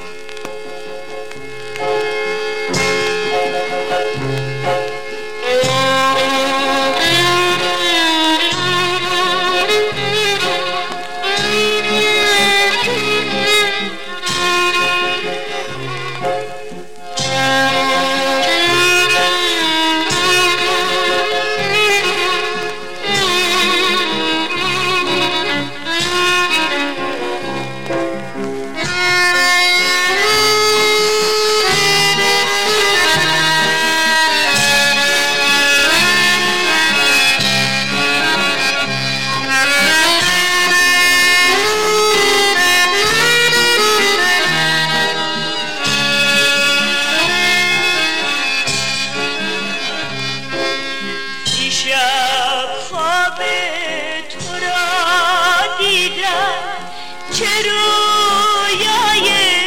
چه رویای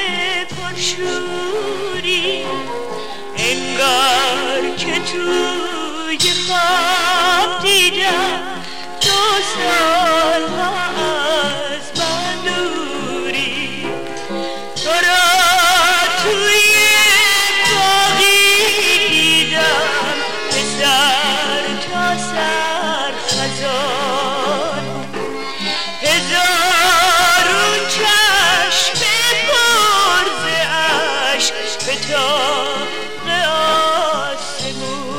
پرشوری، انگار که توی خواب دیدم 2 سال از من دوری. تو را توی باغی دیدم به سر تا سر خزان، هزارون چشم پر ز اشک به طاق آسمون.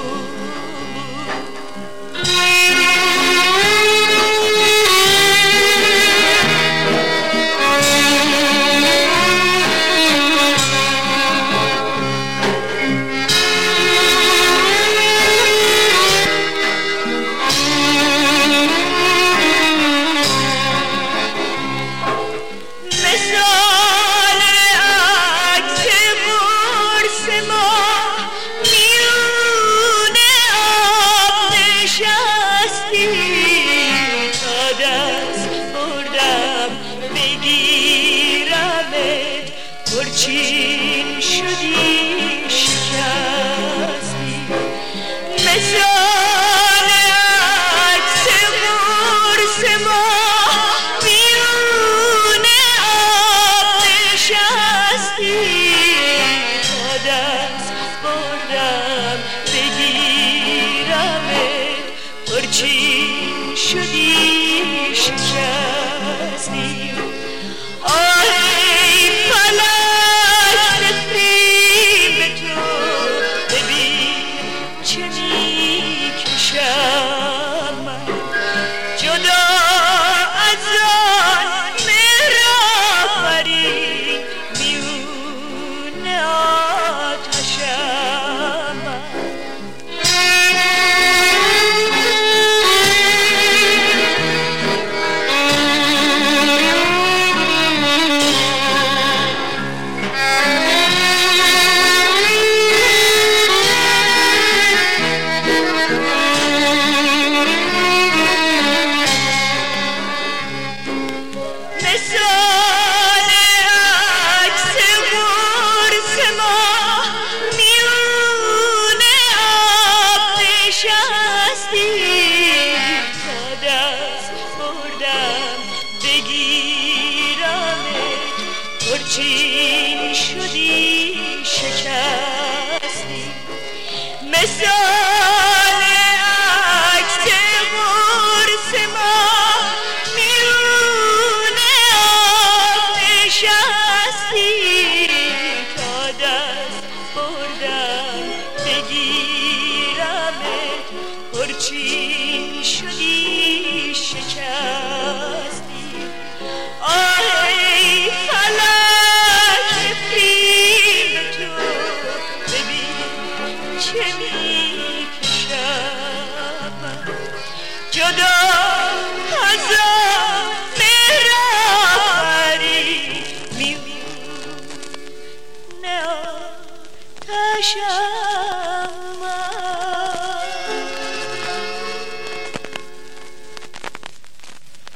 پرچین شدی شکستی، مثال عکس قرص ما میون آب نشستی. تا دست بردم بگیرمت، پرچین شدی شکستی. پرچین شدی شکستی، مثال عکس قرص ما میون آب نشستی. تا دست بردم بگیرمت، پرچین شدی شکستی. چه میکشم جدا از مهربانی میونه آتشم.